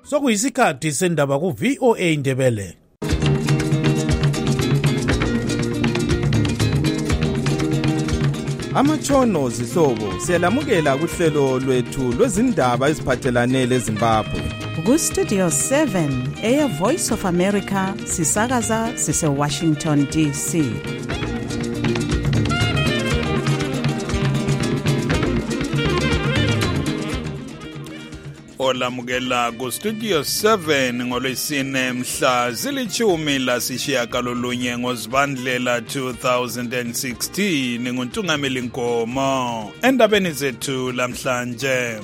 Sokuyisikhathi sendaba ku VOA Ndebele. Amatshono zihlobo siyalamukela kuhlelo lwethu lwezindaba eziphathelane leZimbabwe. Ku Studio 7 Air Voice of America sisakaza sise Washington DC. Olamukela ku Studio 7 ngolwesine mhla zilithumi lasishiyagalolunye ngoZibandlela 2016 nguNtungameli Nkomo endabeni zethu lamhlanje.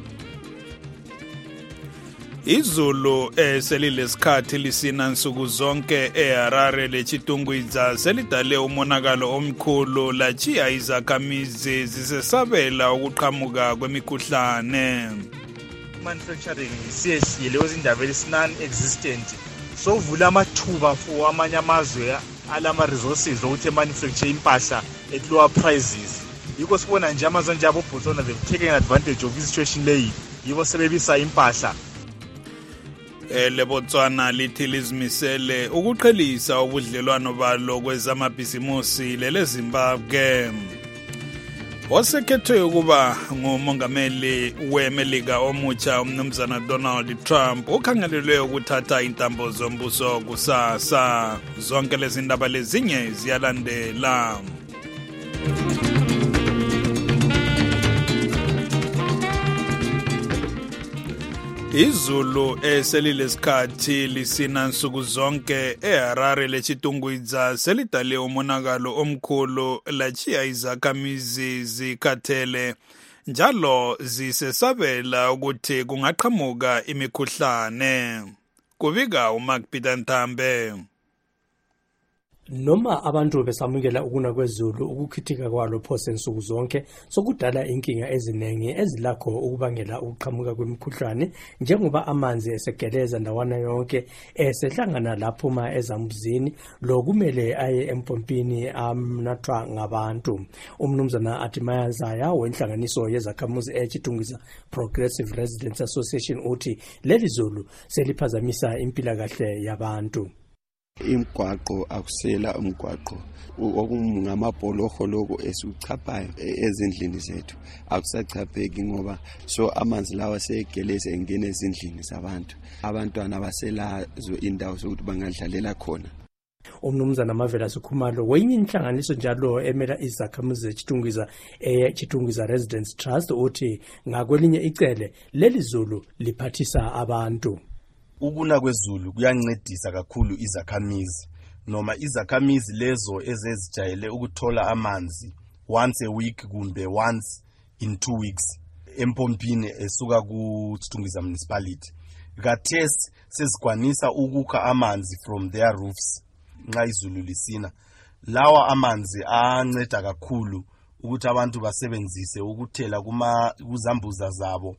Izulu eselilesikhathi lisina nsuku zonke eHarare leChitungwiza selidale umonakalo omkhulu lachiya izakhamizi zisesabela ukuqhamuka kwemikhuhlane. Manufacturing siyesiyele izindaba non-existent so vula amathuba for amanye amazwe alama resources ukuthi manufacture impahla at lower prices. Yiko sibona nje amazwe nje aboBotswana they've taken advantage of this situation leyi yibo sebebisa impahla. LeBotswana lithi lizimisele ukuqhelisa ubudlelwano balo kwezamabhizimusi leZimbabwe. Wasekhethwe ukuba ngumongameli weMelika omutsha umnumzana Donald Trump ukhangelelwe ukuthatha intambo zombuso kusasa. Zonke lezi ndaba lezinye ziyalandela. Izulu eselilesikhathi lisina nsuku zonke eHarare leChitungwiza selidale umonakalo omkhulu lachiya izakhamizi zikhathele njalo zisesabela ukuthi kungaqhamuka imikhuhlane. Kubika uMark Peter Ntambe. Noma abantu besamukela ukuna kwezulu ukukhithika kwalo phose nsuku zonke sokudala inkinga eziningi ezilakho ukubangela ukuqhamuka kwemikhuhlane njengoba amanzi esegeleza ndawana yonke esehlangana laphuma ezambuzini lokumele aye empompini amnathwa ngabantu. Umnumzana Atimaya Zaya wenhlanganiso yezakhamuzi eChitungwiza Progressive Residents Association uthi leli zulu seliphazamisa impilakahle yabantu. Imgwaqo akusela umgwaqo okungamabholoho lokho esichaphayo ezindlini zethu akusachapheki ngoba so amanzi lawa segeleza engene ezindlini zabantu abantwana baselazo indawo sokuthi bangadlalela khona. Umnumzana Mavela Sukhumalo wenye inhlanganiso njalo emela izakhamuzi zeChitungwiza Chitungwiza Residents Trust uthi ngakwelinye icele leli zulu liphathisa abantu. Ukuna kwezulu kuyancedisa kakhulu izakhamizi noma izakhamizi lezo ezezijayele ukuthola amanzi once a week kumbe once in 2 weeks empompini esuka ku Chitungwiza municipality. Kathesi sezikwanisa ukukha amanzi from their roofs nxa izulu lisina. Lawa amanzi anceda kakhulu ukuthi abantu basebenzise ukuthela kuzambuza zabo.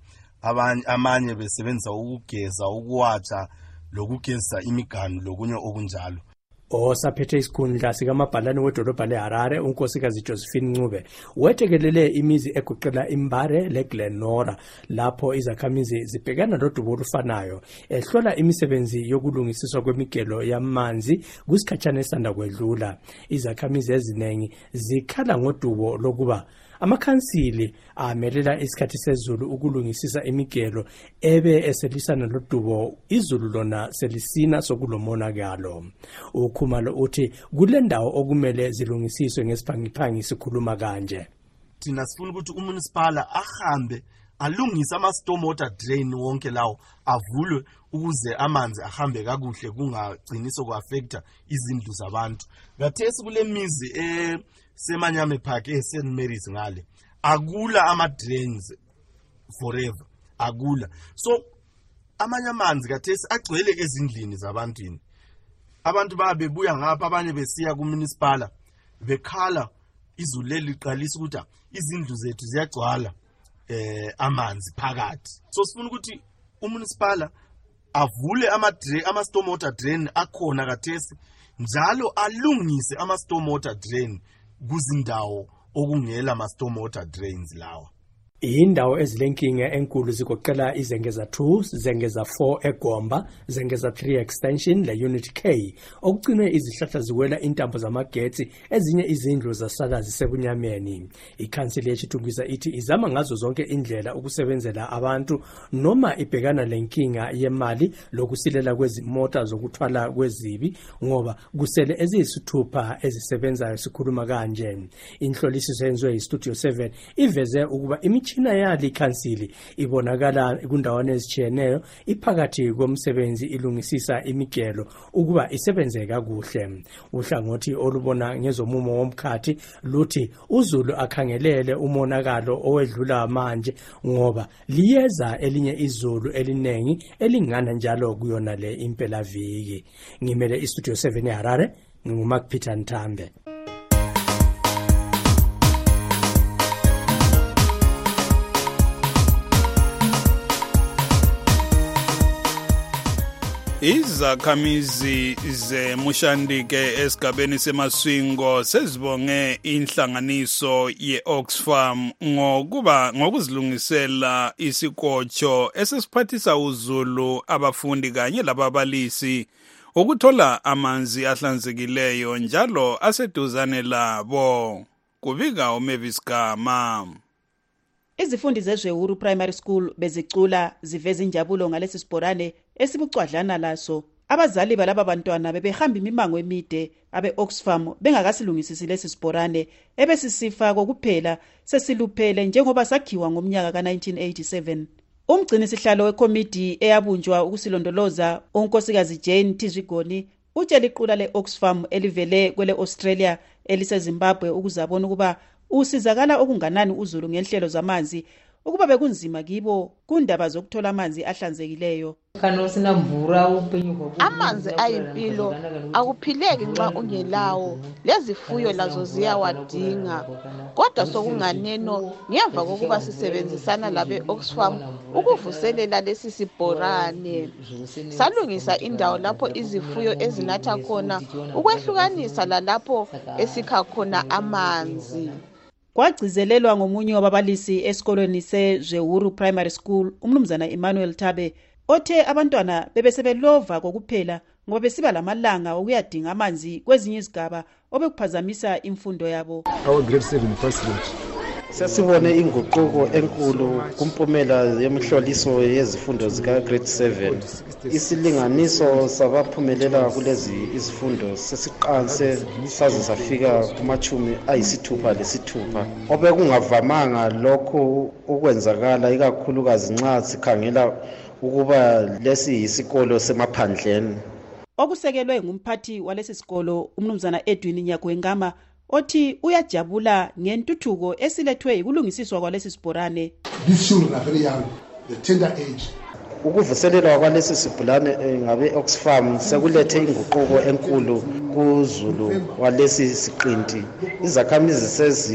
Amanye besebenza ukugeza ukuwatsha lokugeza imiganu lokunye okunjalo. Osaphethe isikhundla sikamabhalane wedolobha leHarare unkosikazi Josephine Ncube wethekelele imizi egoqela iMbare leGlenora lapho izakhamizi zibhekana lodubo olufanayo ehlola imisebenzi yokulungisiswa kwemigelo yamanzi kusikhatshana esanda kwedlula. Izakhamizi eziningi zikhala ngodubo lokuba amakhansili amelela isikhathi sezulu ukulungisisa imigelo ebe eselisana lodubo izulu lona selisina sokulomonakalo. Ukhumalo uthi kule ndawo okumele zilungisiswe ngesiphangiphangi sikhuluma kanje. Thina sifuna ukuthi umunicipal ahambe alungise ama-stormwater drain wonke lawo avulwe ukuze amanzi ahambe kakuhle kungagciniso ku-affecta izindlu zabantu. Ngathesi kule mizi Semanyame Park St Mary's ngale akula ama-drains forever akula. So amanye amanzi kathesi agcwele ezindlini zabantwini. Abantu babebuya ngapha abanye besiya ku-municipal bekhala izulu leliqalisa ukuthi izindlu zethu ziyagcwala amanzi phakathi. So sifuna ukuthi umunicipal avule ama-stormwater drain akhona kathesi njalo alungise ama-stormwater drain kuzindawo okungela ama-stormwater drains lawa. Indawo ezilenkinga enkulu zigoqela iZengeza 2, Zengeza 4 eGomba, Zengeza 3 extension le Unit K. Okugcinwe izihlahla ziwela intambo zamagetsi, ezinye izindlu zasala zisebunyameni. Ikhansili yechitungwiza ithi izama ngazo zonke indlela ukusebenzela abantu noma ibhekana lenkinga yemali lokusilela kwezimota zokuthwala kwezibi ngoba kusele eziyisithupha ezisebenzayo sikhuluma kanje. Inhlolisiso yenziwe iStudio 7 iveze ukuba imichina yali ikhansili ibonakala kundawana ezitshiyeneyo iphakathi komsebenzi ilungisisa imigelo ukuba isebenze kakuhle. Uhlangothi olubona ngezomumo womkhathi luthi uZulu akhangelele umonakalo owedlula manje ngoba liyeza elinye izulu elinengi elingana njalo kuyona le impela viki. Ngimele iStudio 7 eHarare, nguMark Peter Ntambe. Izakhamizi zeMushandike esigabeni seMaswingo sezibonge inhlanganiso ye-Oxfam ngokuzilungisela isikotsho esesiphathisa uZulu, abafundi kanye lababalisi ukuthola amanzi ahlanzekileyo njalo aseduzane labo. Kubika uMavis Gama. Izifundi zeJewuru Primary School bezicula ziveza injabulo ngalesi sibhorane esibucwadlana laso. Abazali balaba bantwana bebehamba imimango emide abe-Oxfam bengakasilungisisi lesi sibhorane ebesisifa kokuphela sesiluphele njengoba sakhiwa ngomnyaka ka-1987. Umgcini sihlalo wekomiti eyabunjwa ukusilondoloza unkosikazi Jane Tizigoni utshela iqula le-Oxfam elivele kwele Australia eliseZimbabwe ukuzabona ukuba usizakala okunganani uZulu ngenhlelo zamanzi ukuba bekunzima kibo kundaba zokuthola amanzi ahlanzekileyo. Amanzi ayimpilo, akuphileki nxa ungelawo. Lezifuyo lazo ziyawadinga. Kodwa sokunganeno ngemva kokuba sisebenzisana labe Oxfam ukuvuselela lesi sibhorane. Salungisa indawo lapho izifuyo ezinatha khona ukwehlukanisa lalapho esikha khona amanzi. Kwagcizelelwa ngomunye wababalisi esikolweni seJewuru Primary School, umnumzana Emmanuel Tabe, othe abantwana bebesebelova kokuphela ngoba besiba lamalanga okuyadinga amanzi kwezinye izigaba obekuphazamisa imfundo yabo. Our grade 7 president Sesibone inguquko enkulu kumpumela yemhloliso yezifundo zika grade 7. Isilinganiso sabaphumelela kulezi izifundo sesiqanse saze safika kumachumi ayisithupha lesithupha. Obekungavamanga lokho ukwenzakala ikakhulukazi nxa sikhangela ukuba lesi isikolo semaphandleni. Okusekelwe ngumphathi walesi sikolo umnumzana Edwin Nyagwengama othi uyajabula ngentuthuko esilethwe ikulungisiswa kwalesi sibhorane. These children are very young, the tender age. Ukuvuselelwa kwalesi sibhorane ngabe Oxfam sekulethe inguquko enkulu kuZulu walesi siqinti. Izakhamizi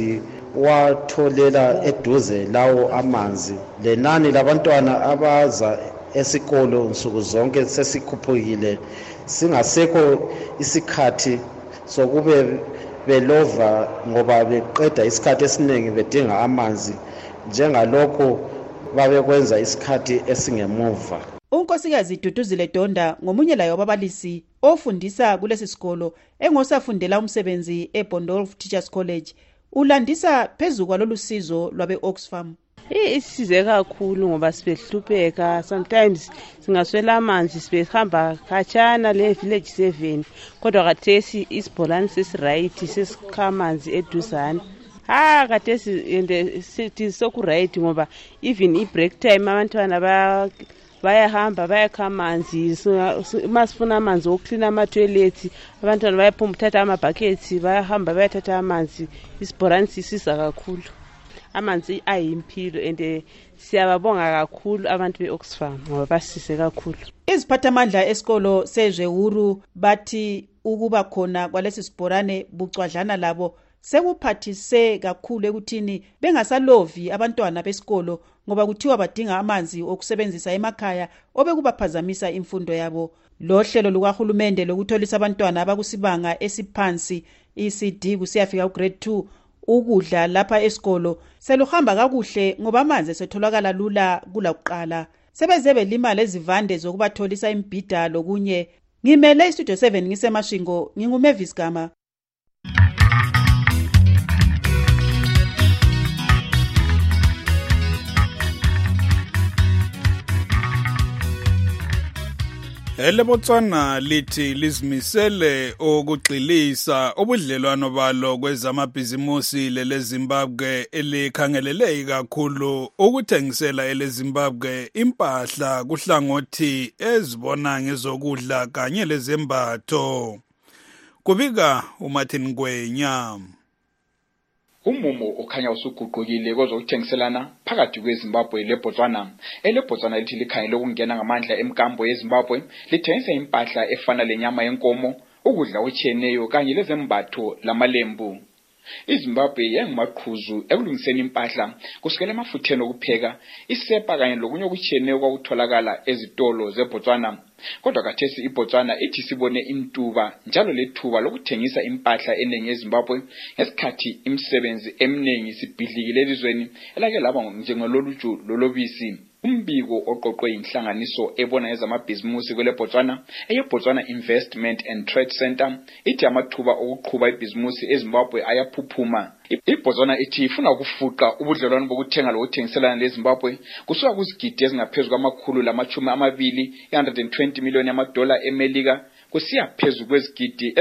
seziwatholela eduze lawo amanzi. Lenani labantwana abaza esikolo nsuku zonke sesikhuphukile. Singasekho isikhathi sokube belova ngoba beqeda isikhathi esiningi bedinga amanzi njengalokho babekwenza isikhathi esingemuva. Unkosikazi Duduzile Donda ngomunye layo wababalisi ofundisa kulesi sikolo engosafundela umsebenzi eBondolf Teachers College ulandisa phezulu kwalolu sizo lwabe Oxfam. Isize kakhulu ngoba sibehlupheka, sometimes singaswela amanzi sibehamba khatshana le village 7 kodwa khathesi isibholani sesiright sesikha amanzi eduzane. Khathesi ende sithi sokuright ngoba even i-break time abantwana bayahamba bayakha amanzi, masifuna amanzi okuclean ama-toilets abantwana bayaphuma uthatha ama-buckets bayahamba bayathatha amanzi. Isibholani sisiza kakhulu. Amanzi ayimpilo and siyababonga kakhulu abantu beOxfam ngoba basise kakhulu. Iziphathamandla esikolo seJewuru bathi ukuba khona kwalesi sibhorane bucwadlana labo sekuphathise kakhulu ekuthini bengasalovi abantwana besikolo ngoba kuthiwa badinga amanzi okusebenzisa emakhaya obekubaphazamisa imfundo yabo. Lo hlelo lukahulumende lokutholisa abantwana abakusibanga esiphansi ECD kusiyafika ugrade 2 ukudla lapha esikolo seluhamba kakuhle ngoba amanzi setholakala lula kulakuqala. Sebeze belima lezivande zokubatholisa imbhida lokunye. Ngimele istudio 7 ngisemashingo, nginguMavis Gama. Elebotswana lithi lizimisele ukugxilisa ubudlelwano balo kwezamabhizimusi leZimbabwe elikhangelele kakhulu ukuthengisela eleZimbabwe impahla kuhlangothi ezibona ngezokudla kanye lezembatho. Kubika uMartin Ngwenya. Umumo okhanya usuguqukile kwezokuthengiselana phakathi kweZimbabwe leBotswana. EleBotswana lithi likhangele ukungena ngamandla emkambo yeZimbabwe, lithengisa impahla efana lenyama yenkomo, ukudla okutshiyeneyo kanye lezembatho lamalembu. iZimbabwe yangumaqhuzu ekulungiseni impahla kusukela emafutheni okupheka, isepa kanye lokunye okutshiyeneyo kwakutholakala ezitolo zeBotswana. Kodwa khathesi iBotswana ithi sibone intuba njalo lethuba lokuthengisa impahla eningi eZimbabwe ngesikhathi imisebenzi eminingi sibhidlikile elizweni elake laba njengololuju lolobisi. Umbiko oqoqwe inhlanganiso ebona ngezamabhizimusi kweleBotswana eyeBotswana Investment and Trade Center ithi amathuba okuqhuba ibhizimusi eZimbabwe ayaphuphuma. iBotswana ithi ifuna ukufuqa ubudlelwano bokuthenga lokuthengiselana leZimbabwe kusuka kuzigidi ezingaphezulu $120 million eMelika kusiya phezulu kwezigidi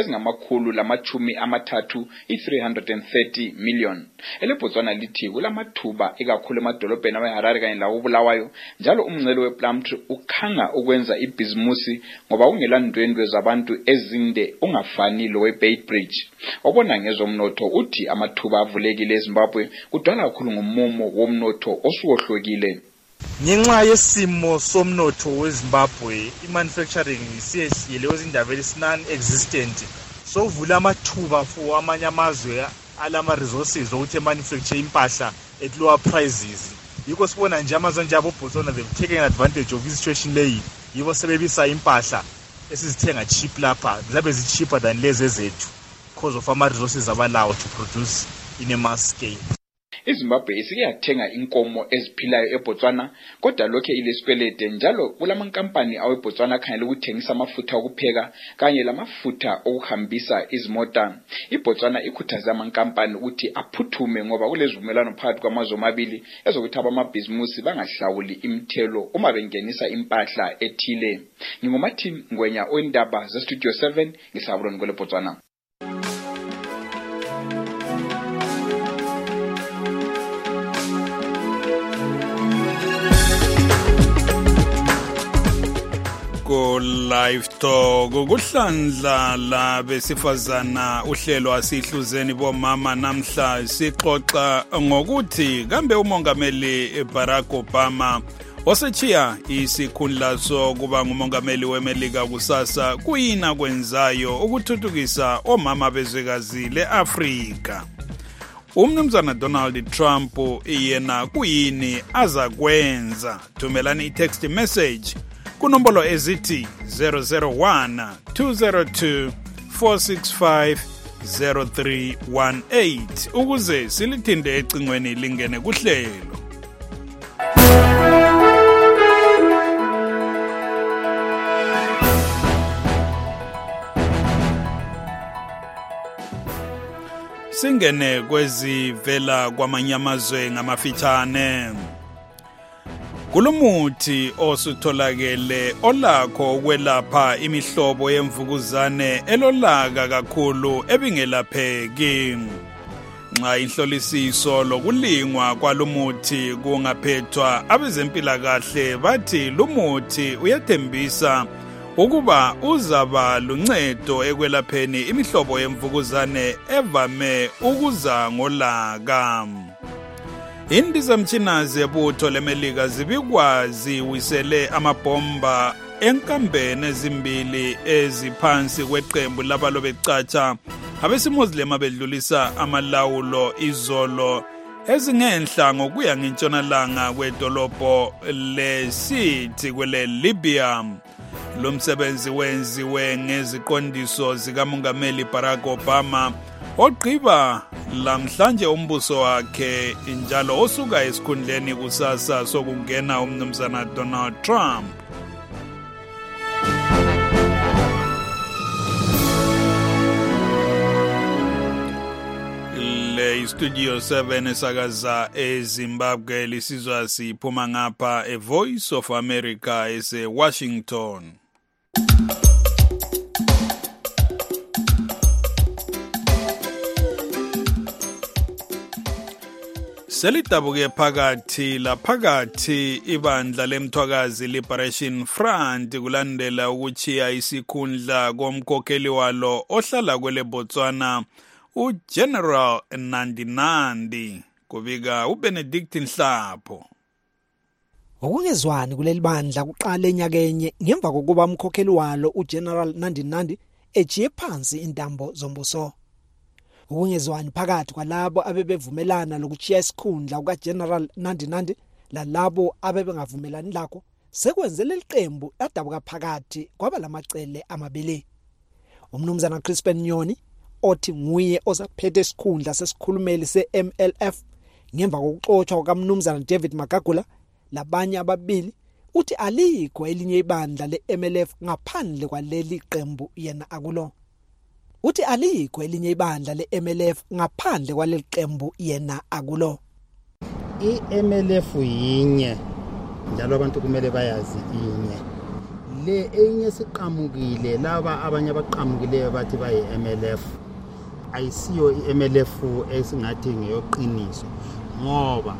$330 million. EleBotswana lithi kulamathuba ekakhulu emadolobheni aweHarare kanye lawoBulawayo, njalo umngcele wePlumtree ukhanga ukwenza ibhizimusi ngoba kungelandwendwe zabantu ezinde ungafani loweBeitbridge. Obona ngezomnotho uthi amathuba avulekile eZimbabwe kudala kakhulu ngomumo womnotho osukohlokile. Ngenxa yesimo somnotho weZimbabwe, imanufacturing siyesiyele kwezindaba non-existent. So vula amathuba for amanye amazwe alama resources ukuthi emanufacture impahla at lower prices. Yiko sibona nje amazwe nje aboBotswana they've taken advantage of this situation leyi. Yibo sebebisa impahla esizithenga cheap lapha, zabe zi cheaper than lezi ezethu because of ama resources abalawo to produce in a mass scale. iZimbabwe isike yathenga inkomo eziphilayo eBotswana, kodwa lokho ilesikwelede njalo kulamankampani aweBotswana akhangela ukuthengisa amafutha okupheka kanye lamafutha okuhambisa izimota. iBotswana ikhuthaza amankampani ukuthi aphuthume ngoba kulezivumelwano phakathi kwamazwe amabili ezokuthi abamabhizimusi bangahlawuli imithelo uma bengenisa impahla ethile. NginguMartin Ngwenya oindaba zeStudio 7 ngihlabuloni kweleBotswana. Live Talk kuhlandla la besifazana uhlelo asihluzeni bomama. Namhla sixoxa ngokuthi kambe umongameli Barack Obama osechiya isikhundla sokuba ngumongameli weMelika kusasa kuyina kwenzayo ukuthuthukisa omama bezwekazi leAfrika. Umnumzana Donald Trump yena kuyini azakwenza? Thumelani i-text message kunombolo ezithi 001 202 465 0318 ukuze silithinde ecingweni lingene kuhlelo. Singene kwezivela kwamanye amazwe ngamafitshane. Kulumuthi osutholakele olakho ukwelapha imihlobo yemvukuzane elolaka kakhulu ebingelapheki. Nxa inhlolisiso lokulingwa kwalumuthi kungaphethwa, abezempilakahle bathi lumuthi uyathembisa ukuba uzaba luncedo ekwelapheni imihlobo yemvukuzane evame ukuza ngolaka. Indizamtshina zebutho leMelika zibikwazi wisele amabhomba enkambeni ezimbili eziphansi kweqembu labalobecatsha abesimuslim abedlulisa amalawulo izolo ezingenhla ngokuya ngentshonalanga kwedolobho leSirte kwele Libya. Lo msebenzi wenziwe ngeziqondiso zikamongameli Barack Obama ogqiba lamhlanje umbuso wakhe njalo osuka esikhundleni kusasa sokungena umnumzana Donald Trump. Studio 7 esakaza eZimbabwe lisizwa siphuma ngapha eVoice of America eseWashington. Selidabuke phakathi ibandla lemthwakazi Liberation Front kulandela ukuchiya isikhundla komkhokheli walo ohlala kwele Botswana uGeneral Nandi kubika uBenedict Nhlapho. Ukungezwani kuleli bandla kuqala enyakenye ngemva kokuba umkhokheli walo uGeneral Nandi ejiye phansi intambo zombuso. Ukungezwani phakathi kwalabo abebevumelana lokuchiya isikhundla ukaGeneral Nandi lalabo abebengavumelani lakho sekwenzele iqembu ladabuka phakathi kwaba lamacele amabili. Umnumzana Crispin Nyoni othi nguye ozaphethe isikhundla sesikhulumeli seMLF ngemva kokuxoxwa kwaMnumzana David Magagula labanye ababili uthi alikho elinye ibandla leMLF ngaphandle kwaleli qembu yena akulo. Uthi alikho elinye ibandla leMLF ngaphandle kwaleli qembu yena akulo. iMLF yinye njalo abantu kumele bayazi inye. Le enye siqhamukile laba abanye abaqhamukileyo bathi bayi MLF. Ayisiyo iMLF esingathi ngeyoqiniso ngoba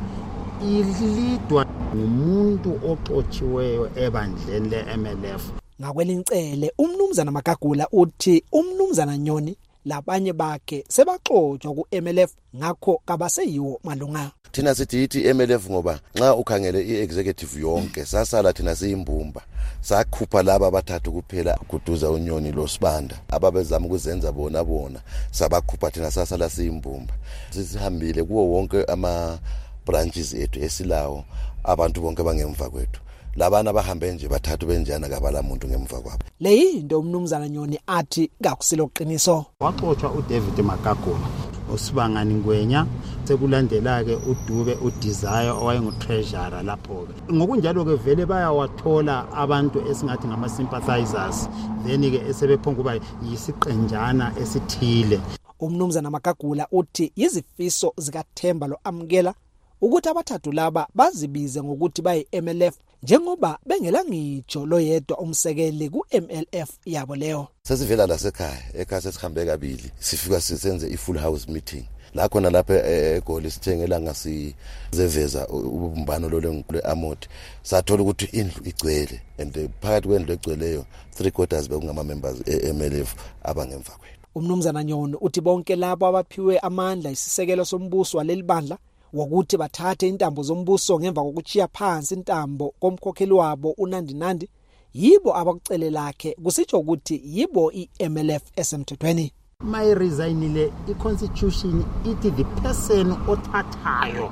ilidwa ngumuntu oxotshiweyo ebandleni leMLF. Ngakwelincele umnumzana Magagula uthi umnumzana Nyoni labanye bakhe sebaxoxwa kuMLF ngakho kabaseyiwo malunga. Thina sithi iMLF ngoba nxa ukhangele iexecutive yonke sasala thina siyimbumba sakhupha laba abathathu kuphela kuduza uNyoni loSibanda ababezama ukuzenza bona sabakhupha thina sasala siyimbumba. Sisihambile kuwo wonke ama branches ethu esilawo abantu bonke bangemva kwethu. Labana bahambe nje bathathu benjana kabala muntu ngemva kwabo. Leyinto umnumzana Nyoni athi kakusilo qiniso. Waxoxwa uDavid Magagula uSibangani Ngwenya sekulandela ke uDube uDesire owayengutreasurer lapho ke. Ngokunjalo ke vele bayawathola abantu esingathi ngama sympathizers then ke esebephonga kuba yisiqenjana esithile. Umnumzana Magagula uthi izifiso zikaThemba lo amkela ukuthi abathathu laba bazibize ngokuthi bayi MLF njengoba bengela ngitsho lo yedwa umsekeli kuMLF yabo leyo. Sesivela la ekhaya sesihambe kabili sifika sisenze ifull house meeting la khona lapha eGoli sithengela ngasizeveza ubumbano lo leAmoti sathola ukuthi indlu igcwele and phakathi kwendlu egcweleyo 3/4 bekungama members eMLF abangemva kwethu. Umnumzana Nyoni uthi bonke labo abaphiwe amandla isisekelo sombuso waleli bandla wokuthi bathathe intambo zombuso ngemva kokuchiya phansi intambo komkhokheli wabo uNandi yibo abakucele lakhe kusitsho ukuthi yibo iMLF esemthethweni. My resignile iconstitution ithi the person othathayo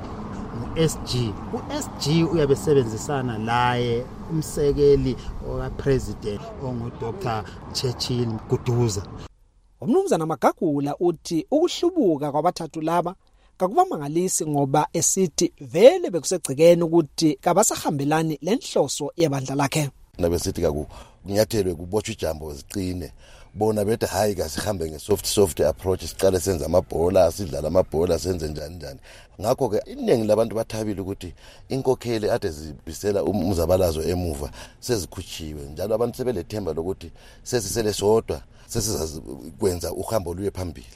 uSG uyabe sebenzisana laye umsekeli okapresident onguDr Churchill Kuduza. Umnumzana Magagula uthi ukuhlubuka kwabathathu laba kakubamangalisi ngoba esithi vele bekusegcikeni ukuthi kabasahambelani lenhloso yebandla lakhe. Nabesithi kunyathelwe kubotshwa ijambo ziqine bona bethe hayi kasihambe ngesoft approach siqale senze amabhola sidlala amabhola senze njani. Ngakho ke iningi labantu bathabile ukuthi inkokheli ade zibisela umzabalazo emuva sezikhutshiwe njalo abantu sebelethemba lokuthi sesisele sodwa sesizakwenza uhambo luye phambili.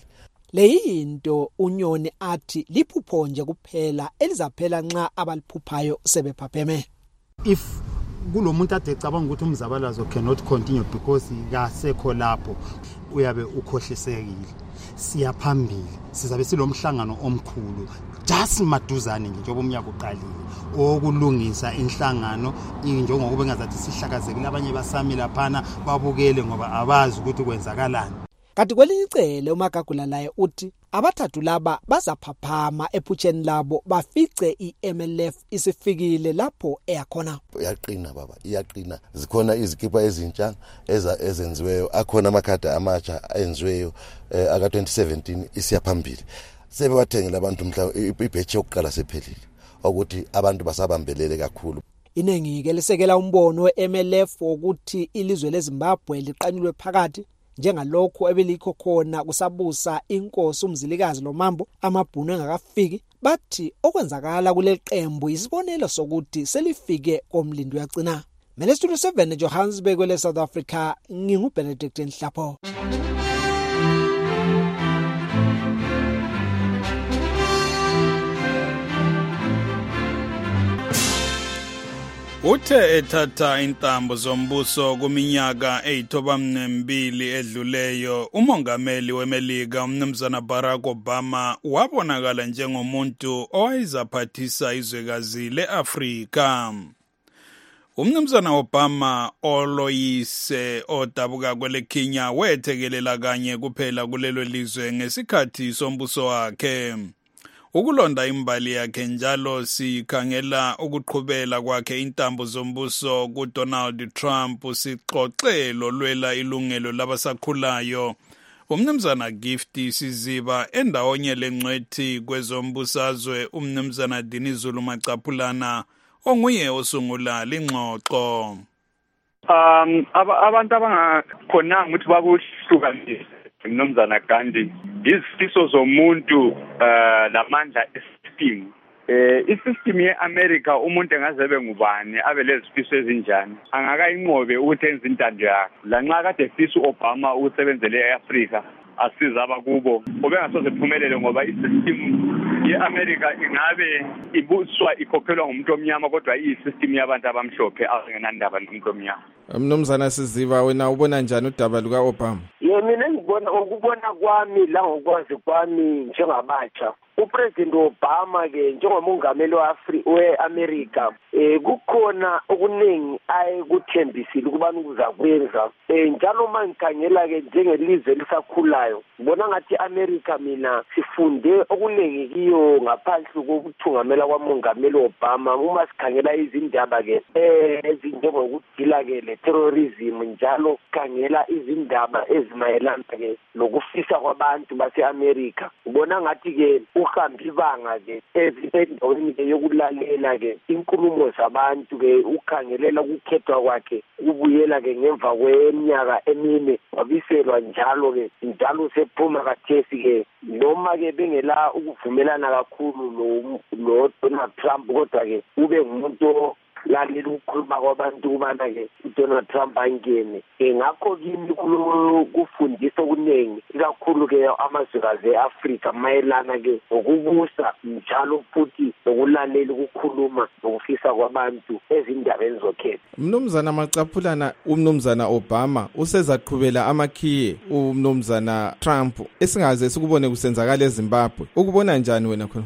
Leyinto uNyoni athi liphupho nje kuphela elizaphela nxa abaliphuphayo sebephapheme. If kulomuntu ade cabanga ukuthi umzabalazo cannot continue because kasekho lapho uyabe ukhohlisekile. Siyaphambili sizabe silomhlangano omkhulu just maduzane nje njengoba umnyaka uqalile okulungisa inhlangano njengoba ngazathi sihlakazekile abanye basami laphana babukele ngoba abazi ukuthi kwenzakalani. Kanti kwelinye icele uMagagula laye uthi abathathu laba bazaphaphama ephutsheni labo bafice iMLF isifikile lapho eyakhona. Iyaqina baba iyaqina zikhona izikipa ezintsha ezenziweyo akhona amakhadi amatsha enziweyo aka 2017 isiyaphambili sebewathengela abantu mhla ibheche yokuqala sephelile ukuthi abantu basabambelele kakhulu. Iningi ke lisekela umbono weMLF wokuthi ilizwe leZimbabwe liqanilwe phakathi njengalokho ebelikho khona kusabusa inkosi uMzilikazi Lomambo amabhunu engakafiki. Bathi okwenzakala kuleli qembu isibonelo sokuthi selifike komlindo yagcina. Mina Studio 7 Johannesburg kwele South Africa nginguBenedict Nhlapho. Uthe ethatha intambo zombuso kuminyaka eyithoba-2 edluleyo, umongameli weMelika umnumzana Barack Obama wabonakala njengomuntu owayezaphathisa izwekazi le-Afrika. Umnumzana Obama oloyise odabuka kwele Kenya wethekelela kanye kuphela kulelo lizwe ngesikhathi sombuso wakhe. Ukulonda imbali yakhe njalo sikhangela ukuqhubela kwakhe intambo zombuso kuDonald Trump sixoxelo lwela ilungelo labasakhulayo. Umnumzana Gift Siziba endawonye lengcwethi kwezombusazwe umnumzana Dinizulu Macaphulana onguye osungula lingxoxo. Abantu abangakhonanga ukuthi bakuhlukanise umnumzana Gandhi izifiso zomuntu lamandla esystem. Isystem ye-America umuntu engazebe ngubani abe lezifiso ezinjani angakayinqobe ukuthi enze intando yakhe. Lanxa kade efisa uObama ukusebenzela eAfrika asiza abakubo obengasoze phumelele ngoba isystem ye-America ingabe ibuswa ikhokhelwa ngumuntu omnyama kodwa iyisystem yabantu abamhlophe asingenandaba nomuntu omnyama. Mnumzana Siziba wena ubona njani udaba luka Obama? Mina ngibona ukubona kwami la ngokwazi kwami njengabatsha uPresident Obama ke njengomongameli we-America kukhona okuningi ayekuthembisile ukuba ukuza kwenza njalo mangikhangela ke njengelizwe lisakhulayo ngibona ngathi America mina sifunde okuningi kiyo ngaphansi kokuthungamela kwamongameli Obama uma sikhangela izindaba ke ezinjengokudila ke le-terrorism njalo sikhangela izindaba ezimayelana ke nokufisa kwabantu base-America. Ngibona ngathi ke uhambe ibanga ke endaweni ke yokulalela ke inkulumo zabantu ke ukhangelela ukukhethwa kwakhe ubuyela ke ngemva kweminyaka emine wabiselwa njalo ke njalo sephuma kathesi ke noma ke bengela ukuvumelana kakhulu no Donald Trump kodwa ke ube ngumuntu lalela ukukhuluma kwabantu kubana ke uDonald Trump angene ngakho kimi kufundisa okuningi ikakhulu ke amazwekazi eAfrika mayelana ke ngokubusa njalo futhi nokulalela ukukhuluma nokufisa kwabantu ezindabeni zokhetho. Mnumzana Macaphulana umnumzana Obama usezaqhubela amakhiye umnumzana Trump esingaze sikubone kusenzakala eZimbabwe. Ukubona njani wena khona?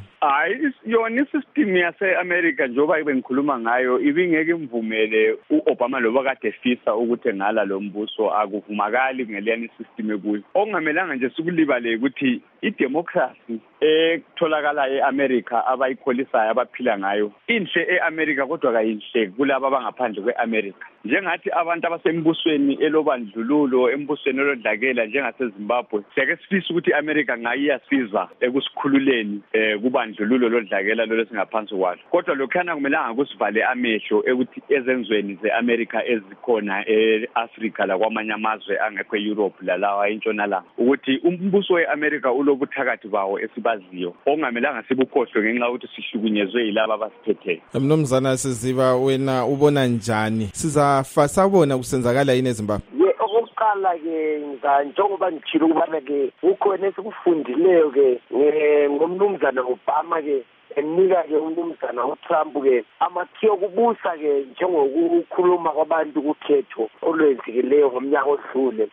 Yona isystem yase-America njengoba bengikhuluma ngayo ibingeke imvumele uObama loba kade efisa ukuthi ngala lo mbuso akuvumakali ngeliyani isystem ekuyo. Okungamelanga nje sikulibale ukuthi idemocracy etholakala eAmerica abayikholisayo abaphila ngayo inhle eAmerica kodwa kayinhle kulabo abangaphandle kweAmerica. Njengathi abantu abasembusweni elobandlululo embusweni olodlakela njengaseZimbabwe siyake sifisa ukuthi iAmerica ngayiyasiza ekusikhululeni kubandlululo lodlakela lo lesingaphansi kwalo. Kodwa lokhana kumelanga kusivale amehlo ekuthi ezenzweni zeAmerica ezikhona eAfrica la kwamanye amazwe angekho eEurope lalawa entshonalanga ukuthi umbuso weAmerica ulobuthakathi bawo esibaziyo ongamelanga sibukhohlwe ngenxa ukuthi sihlukunyezwe yilabo abasiphetheyo. Mnumzana Siziba wena ubona njani sizafasabona kusenzakala yini eZimbabwe? Okokuqala ke njengoba ngitshilo ukubana ke ukhona esikufundileyo ke ngomnumzana Obama ke enika ke umnumzana uTrump ke amathiyo kubusa ke njengokukhuluma kwabantu kukhetho olwenzikileyo ngomnyaka odlule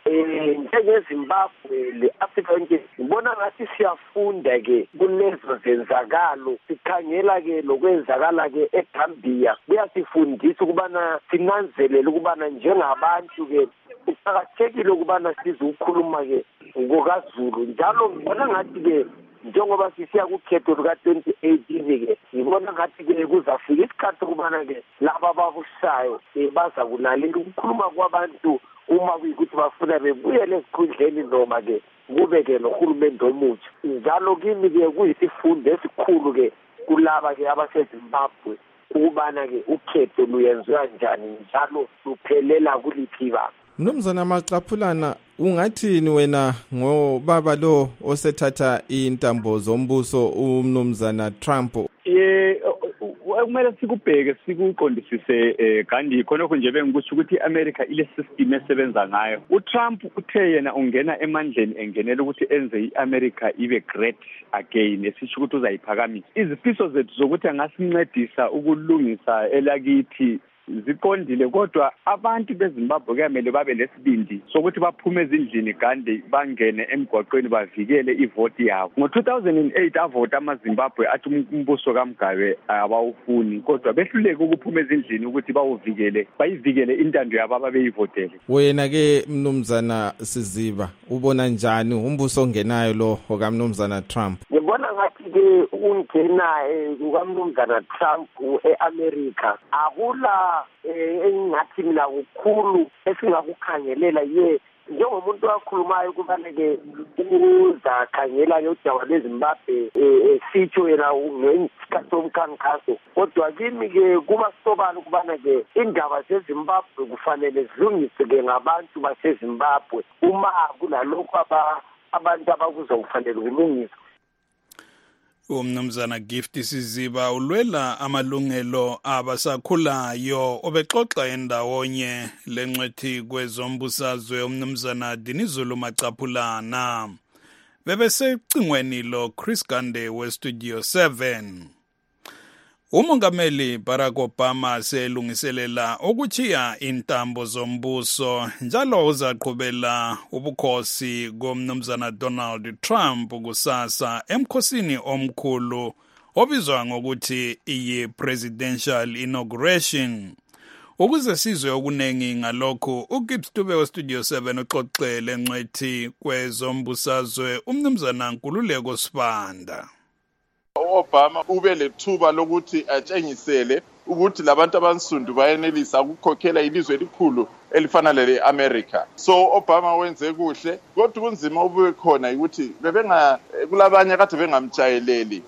njengeZimbabwe le-Afrika yonke ngibona ngathi siyafunda ke kulezo zenzakalo sikhangela ke lokwenzakala ke eGambia kuyasifundisa ukubana sinanzelele ukubana njengabantu ke kuqakathekile ukubana sizokhuluma ke ngokaZulu njalo ngibona ngathi ke njengoba sisiya kukhetho luka-2018 ke ngibona ngathi ke kuzafika isikhathi ukubana ke laba ababusayo baza kulalela ukukhuluma kwabantu uma kuyikuthi bafuna bebuyele esikhundleni noma ke kube-ke nohulumende omutsha. Njalo kimi-ke kuyisifundo esikhulu ke kulaba-ke abasezimbabwe ukubana-ke ukhetho luyenziwa njani njalo luphelela kuliphi banga. Mnumzana Maqaphulana, ungathini wena ngobaba lo osethatha intambo zombuso uMnumzana Trump? Kumele sikubheke sikuqondisise kanti khonokho nje bengikusho ukuthi iAmerica ile system esebenza ngayo. uTrump uthe yena ungena emandleni engenela ukuthi enze iAmerica ibe great again, esisho ukuthi uzayiphakamisa. Izifiso zethu zokuthi angasincedisa ukulungisa elakithi ziqondile, kodwa abantu beZimbabwe kuyamele babe lesibindi sokuthi baphume ezindlini kanti bangene emgwaqweni bavikele ivoti yabo. Ngo-2008 avota amaZimbabwe athi umbuso kaMgabe abawufuni, kodwa behluleke ukuphuma ezindlini ukuthi bayivikele intando yabo ababeyivotele. Wena-ke Mnumzana Siziba, ubona njani umbuso ongenayo lo okaMnumzana Trump? Ngibona ngathi-ke ukungena kukaMnumzana Trump e-America akula engathi mina kukhulu esingakukhangelela njengomuntu owakhulumayo ukuba-ke uzakhangela yodaba lweZimbabwe sitsho yena ngesikhathi somkhankaso, kodwa kimi-ke kuba sobala ukubana-ke indaba zeZimbabwe kufanele zilungiswe-ke ngabantu baseZimbabwe uma kulalokhu abantu abakuza kufanele kulungiswe. Umnumzana Gift Siziba ulwela amalungelo abasakhulayo obexoxa endawonye lencwethi kwezombusazwe umnumzana Dinizulu Maqaphulana. Bebesecingweni lo Chris Gande weStudio 7. Umongameli Barack Obama selungiselela ukuchiya intambo zombuso njalo uzaqhubela ubukhosi komnumzana Donald Trump kusasa emkhosini omkhulu obizwa ngokuthi iyi-presidential inauguration. Ukuze sizwe okunengi ngalokhu, uGibbs Dube weStudio 7 uxoxele ncwethi kwezombusazwe umnumzana Nkululeko Sibanda. Obama ube lethuba lokuthi atshengisele ukuthi labantu abansundu bayenelisa ukukhokhela ilizwe elikhulu elifana lele-America. So Obama wenze kuhle, kodwa kunzima ube khona ukuthi kulabanye kade bengamtshayeleli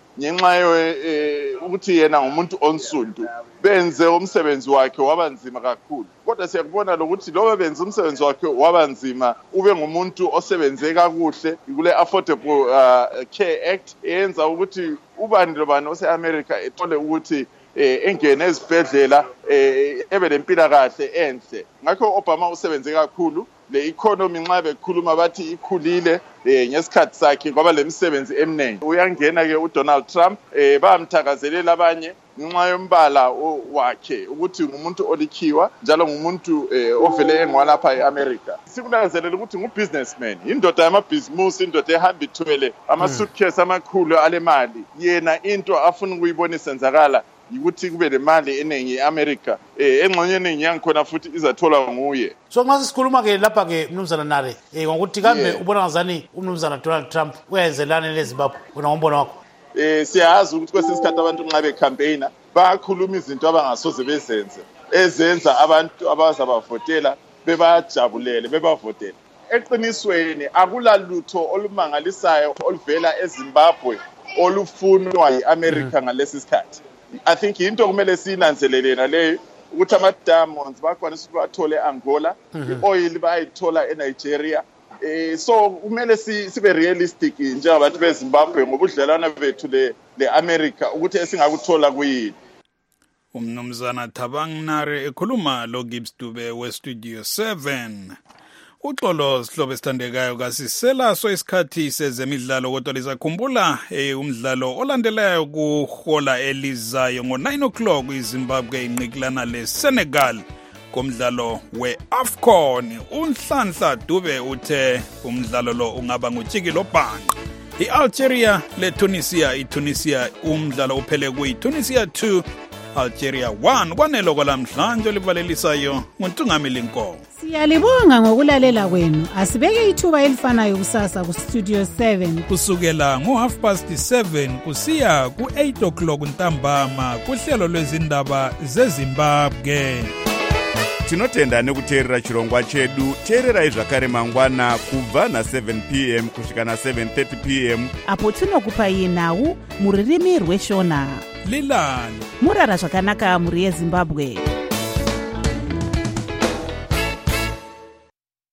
ngenxa ukuthi yena ngumuntu onsundu benze umsebenzi wakhe wabanzima kakhulu. Kodwa siyakubona lokuthi loba benze umsebenzi wakhe wabanzima ube ngumuntu osebenze kakuhle kule Affordable Care Act eyenza ukuthi ubani lobani ose-America ethole ukuthi engene ezibhedlela ebe lempilakahle enhle. Ngakho Obama usebenze kakhulu. Le economy nxa bekhuluma bathi ikhulile ngesikhathi sakhe kwaba lemisebenzi eminingi. Uyangena ke uDonald Trump bamthakazelela abanye ngenxa yombala wakhe ukuthi ngumuntu olikhiwa njalo ngumuntu ovele engwalapha eAmerica. Sikunanzelela ukuthi ngubusinessman, indoda yamabhizimusi, indoda ehamba ithwele ama-suitcase amakhulu alemali. Yena into afuna ukuyibona isenzakala ukuthi kube lemali eningi eAmerica engxenye eningi yangikhona futhi izathola nguye. So nxa sisikhuluma ke lapha ke mnumzana Nare ngokuthi kambe ubona ngazani umnumzana Donald Trump uyenzelana leZimbabwe wena ngombono wakho? Siyazi ukuthi kwesinye isikhathi abantu nxa becampaigner bakhuluma izinto abangasoze bezenze ezenza abantu abazabavotela bebajabulele bebavotela. Eqinisweni akulalutho olumangalisayo oluvela eZimbabwe olufunwa yiAmerica ngalesi sikhathi. I think into kumele sinanzelele naleyo ukuthi ama-diamonds bakwanisa ukubathole eAngola, i-oil bayithola eNigeria. So kumele sibe realistic njengabantu beZimbabwe ngobudlelwana bethu le-America ukuthi esingakuthola kuyini. Umnumzana Thabang Nare ekhuluma lo Gibbs Dube weStudio 7. Uxolo sihlobo esithandekayo kasisela so isikhathi sezemidlalo kodwa lizakhumbula umdlalo olandelayo kuhola elizayo ngo-9 o'clock iZimbabwe inqikilana leSenegal komdlalo we-AFCON. Unhlanhla Dube uthe umdlalo lo ungaba ngutshikilo bhanqa. I-Algeria leTunisia, iTunisia umdlalo uphele kuyi-Tunisia 2 Algeria 1. Kwanelo kwalamhlanje livalelisayo nguNtungamili Nkomo. Siyalibonga ngokulalela kwenu. Asibeke ithuba elifanayo kusasa ku Studio 7 kusukela ngo-7:30 kusiya ku-8 o'clock ntambama kuhlelo lwezindaba zeZimbabwe. tinotenda nekuteerera chirongwa chedu. Teererai zvakare mangwana kubva na7 pm kusvika na7:30 pm apo tinokupai nhau muririmi rweshona. Lilani murara zvakanaka muri yeZimbabwe.